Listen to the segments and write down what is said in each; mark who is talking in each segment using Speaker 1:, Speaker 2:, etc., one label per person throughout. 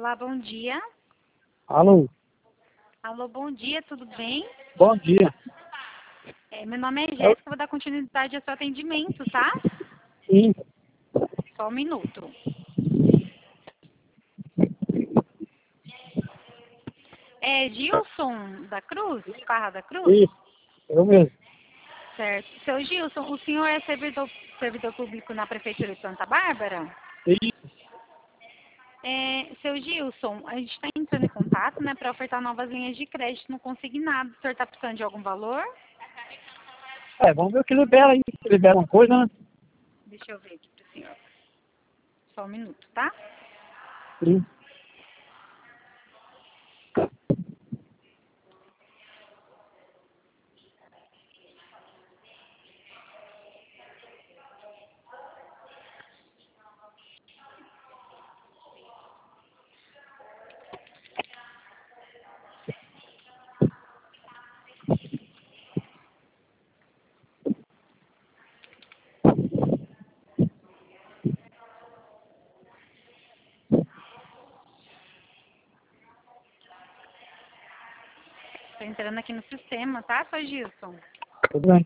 Speaker 1: Olá, bom dia.
Speaker 2: Alô,
Speaker 1: Alô, bom dia, tudo bem?
Speaker 2: bom dia.
Speaker 1: Meu nome é Jéssica, vou dar continuidade ao seu atendimento, tá?
Speaker 2: Sim,
Speaker 1: Só um minuto. É Gilson da Cruz? Parra da Cruz?
Speaker 2: isso, eu mesmo.
Speaker 1: Certo. Seu Gilson, o senhor é servidor público na Prefeitura de Santa Bárbara?
Speaker 2: Isso.
Speaker 1: Seu Gilson, a gente está entrando em contato, né, para ofertar novas linhas de crédito no consignado. O senhor está precisando de algum valor?
Speaker 2: Vamos ver o que libera aí. Se libera uma coisa, né?
Speaker 1: Deixa eu ver aqui para o senhor. Só um minuto, tá?
Speaker 2: Sim.
Speaker 1: Estou entrando aqui no sistema, tá, seu Gilson?
Speaker 2: Tudo bem.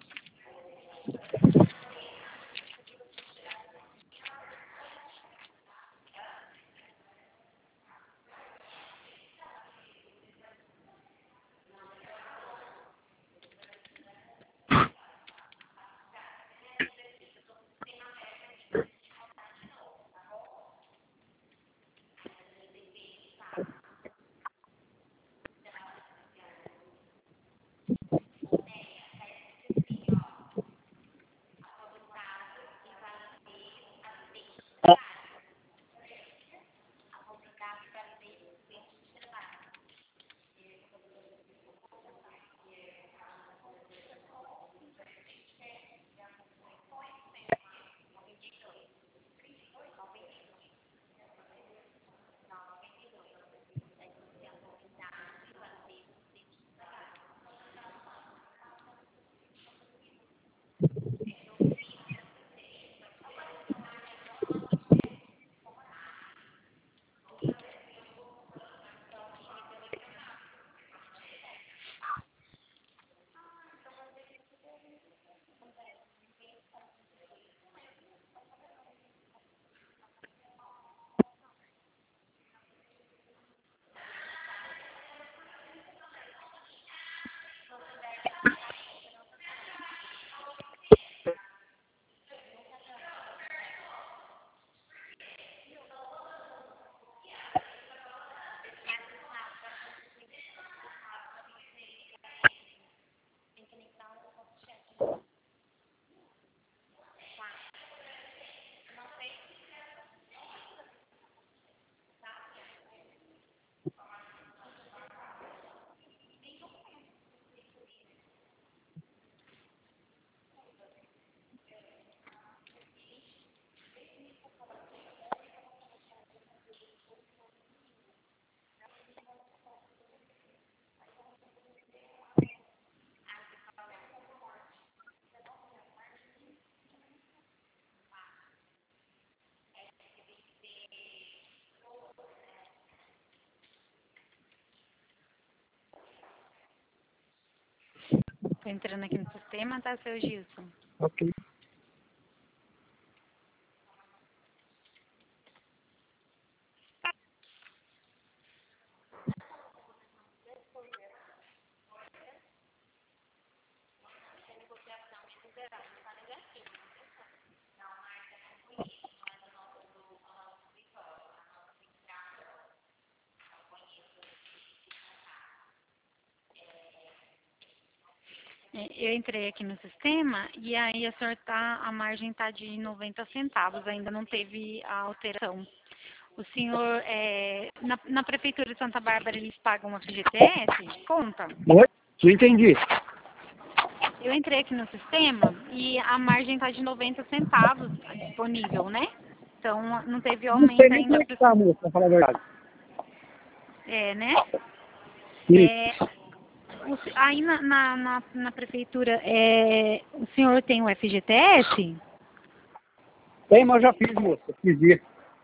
Speaker 1: Estou entrando aqui no sistema, tá, seu Gilson?
Speaker 2: Ok.
Speaker 1: Eu entrei aqui no sistema e aí a margem está de 90 centavos, ainda não teve a alteração. O senhor, na Prefeitura de Santa Bárbara, eles pagam a FGTS? Conta.
Speaker 2: Oi? Não entendi.
Speaker 1: Eu entrei aqui no sistema e a margem está de 90 centavos disponível, né? Então, não teve
Speaker 2: Não sei
Speaker 1: aumento
Speaker 2: nem como
Speaker 1: ainda.
Speaker 2: é que tá, moça, pra falar a verdade.
Speaker 1: Né?
Speaker 2: Isso.
Speaker 1: Aí na Prefeitura, o senhor tem o FGTS?
Speaker 2: Tem, mas eu já fiz, moça. Fiz dia.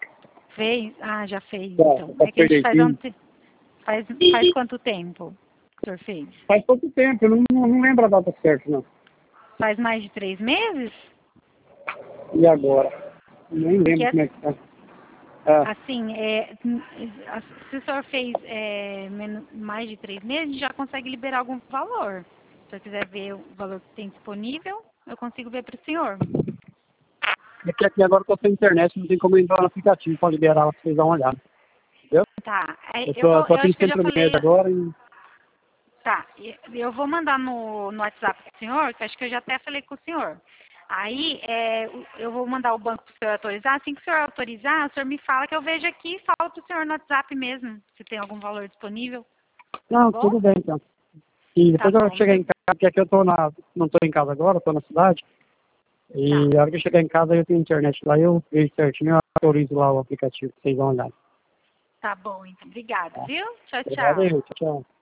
Speaker 1: Fez? Ah, já fez,
Speaker 2: Já,
Speaker 1: então.
Speaker 2: já
Speaker 1: É que a gente
Speaker 2: peguei.
Speaker 1: faz quanto tempo que o senhor fez?
Speaker 2: Faz pouco tempo, eu não lembro a data certa, não.
Speaker 1: Faz mais de 3 meses?
Speaker 2: E agora? Nem
Speaker 1: Porque,
Speaker 2: lembro como é que tá. É,
Speaker 1: assim, se o senhor fez mais de 3 meses, já consegue liberar algum valor. Se o senhor quiser ver o valor que tem disponível, eu consigo ver para o senhor.
Speaker 2: é que aqui agora eu tô sem internet, não tem como entrar no aplicativo para liberar pra vocês dar uma olhada. Entendeu?
Speaker 1: Tá,
Speaker 2: Eu tô
Speaker 1: eu
Speaker 2: aqui
Speaker 1: acho
Speaker 2: no
Speaker 1: que eu já
Speaker 2: centro
Speaker 1: falei.
Speaker 2: médio agora e...
Speaker 1: Tá, eu vou mandar no WhatsApp pro senhor, que acho que eu já até falei com o senhor. Aí, eu vou mandar o banco pro senhor autorizar. Assim que o senhor autorizar, o senhor me fala que eu vejo aqui e falo pro senhor no WhatsApp mesmo, se tem algum valor disponível. Tá
Speaker 2: Não,
Speaker 1: bom?
Speaker 2: tudo bem então. E
Speaker 1: Tá
Speaker 2: depois eu
Speaker 1: bom.
Speaker 2: chegar em casa, porque aqui eu tô não tô em casa agora, eu tô na cidade.
Speaker 1: Tá,
Speaker 2: E a hora que eu chegar em casa eu tenho internet lá, eu vejo certinho, eu autorizo lá o aplicativo pra vocês dar uma olhada.
Speaker 1: tá bom, então. Obrigado,
Speaker 2: Tá?
Speaker 1: viu? Tchau,
Speaker 2: Obrigado
Speaker 1: tchau.
Speaker 2: aí, tchau, tchau.